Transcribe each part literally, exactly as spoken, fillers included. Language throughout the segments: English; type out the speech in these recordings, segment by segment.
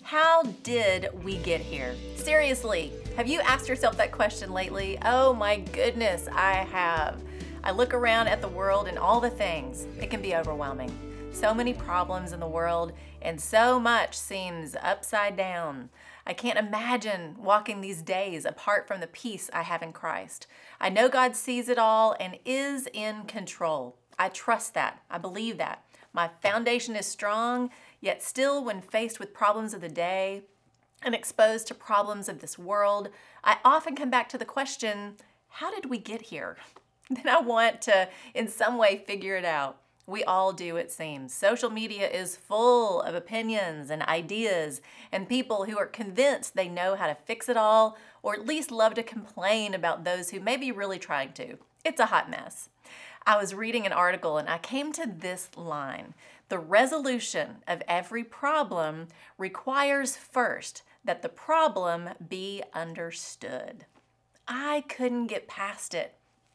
How did we get here? Seriously, have you asked yourself that question lately? Oh my goodness, I have. I look around at the world and all the things. It can be overwhelming. So many problems in the world and so much seems upside down. I can't imagine walking these days apart from the peace I have in Christ. I know God sees it all and is in control. I trust that. I believe that. My foundation is strong, yet still when faced with problems of the day and exposed to problems of this world, I often come back to the question, how did we get here? Then I want to, in some way, figure it out. We all do, it seems. Social media is full of opinions and ideas and people who are convinced they know how to fix it all, or at least love to complain about those who may be really trying to. It's a hot mess. I was reading an article and I came to this line. The resolution of every problem requires first that the problem be understood. I couldn't get past it.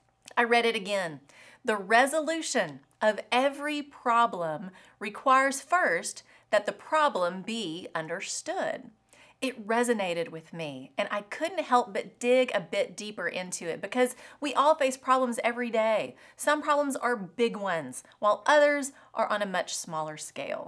I read it again. The resolution of every problem requires first that the problem be understood. It resonated with me, and I couldn't help but dig a bit deeper into it because we all face problems every day. Some problems are big ones, while others are on a much smaller scale.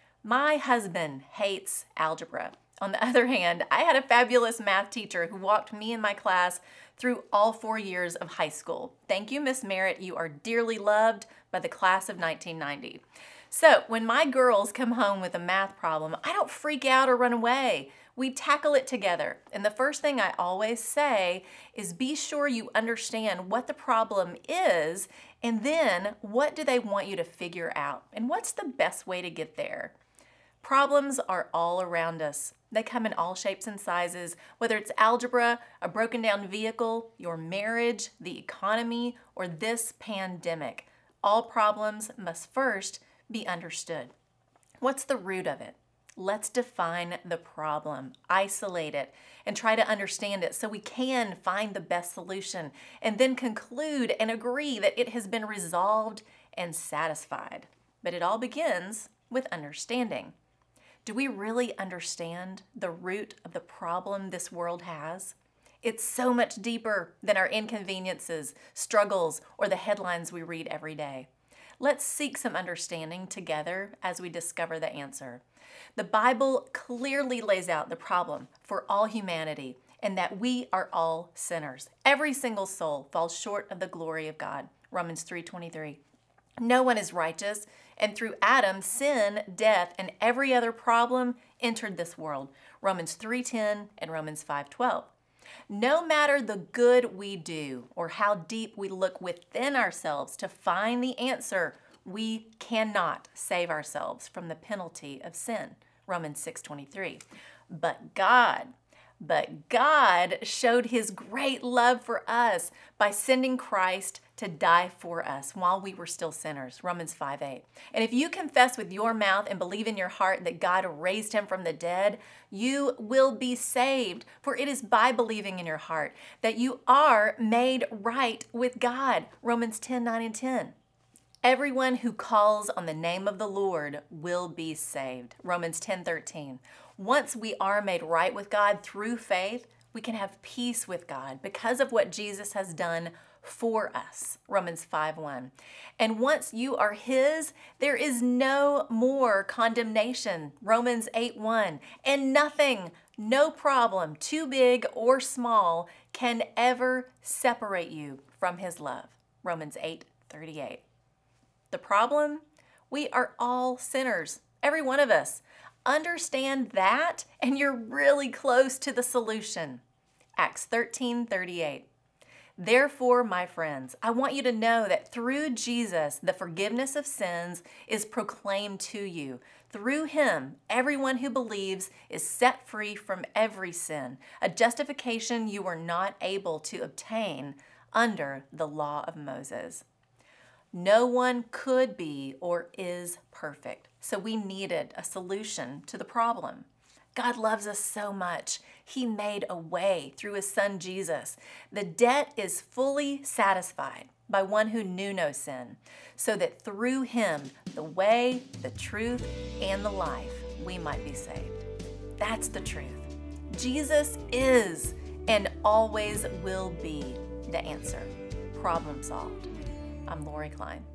My husband hates algebra. On the other hand, I had a fabulous math teacher who walked me and my class through all four years of high school. Thank you, Miss Merritt. You are dearly loved by the class of nineteen ninety. So when my girls come home with a math problem, I don't freak out or run away. We tackle it together. And the first thing I always say is be sure you understand what the problem is, and then what do they want you to figure out? And what's the best way to get there? Problems are all around us. They come in all shapes and sizes, whether it's algebra, a broken down vehicle, your marriage, the economy, or this pandemic. All problems must first be understood. What's the root of it? Let's define the problem, isolate it, and try to understand it so we can find the best solution and then conclude and agree that it has been resolved and satisfied. But it all begins with understanding. Do we really understand the root of the problem this world has? It's so much deeper than our inconveniences, struggles, or the headlines we read every day. Let's seek some understanding together as we discover the answer. The Bible clearly lays out the problem for all humanity and that we are all sinners. Every single soul falls short of the glory of God. Romans three twenty-three. No one is righteous, and through Adam, sin, death, and every other problem entered this world. Romans three ten and Romans five twelve. No matter the good we do or how deep we look within ourselves to find the answer, we cannot save ourselves from the penalty of sin. Romans six twenty-three. But God, but God showed his great love for us by sending Christ to die for us while we were still sinners. Romans five eight. And if you confess with your mouth and believe in your heart that God raised him from the dead, you will be saved. For it is by believing in your heart that you are made right with God. Romans ten nine and ten. Everyone who calls on the name of the Lord will be saved. Romans ten thirteen. Once we are made right with God through faith, we can have peace with God because of what Jesus has done for us. Romans five one. And once you are his, there is no more condemnation. Romans eight one. And nothing, no problem, too big or small, can ever separate you from his love. Romans eight thirty-eight. The problem? We are all sinners, every one of us. Understand that, and you're really close to the solution. Acts thirteen thirty-eight. Therefore, my friends, I want you to know that through Jesus, the forgiveness of sins is proclaimed to you. Through him, everyone who believes is set free from every sin, a justification you were not able to obtain under the law of Moses. No one could be or is perfect, so we needed a solution to the problem. God loves us so much. He made a way through his son Jesus. The debt is fully satisfied by one who knew no sin, so that through him, the way, the truth, and the life, we might be saved. That's the truth. Jesus is and always will be the answer. Problem solved. I'm Lori Klein.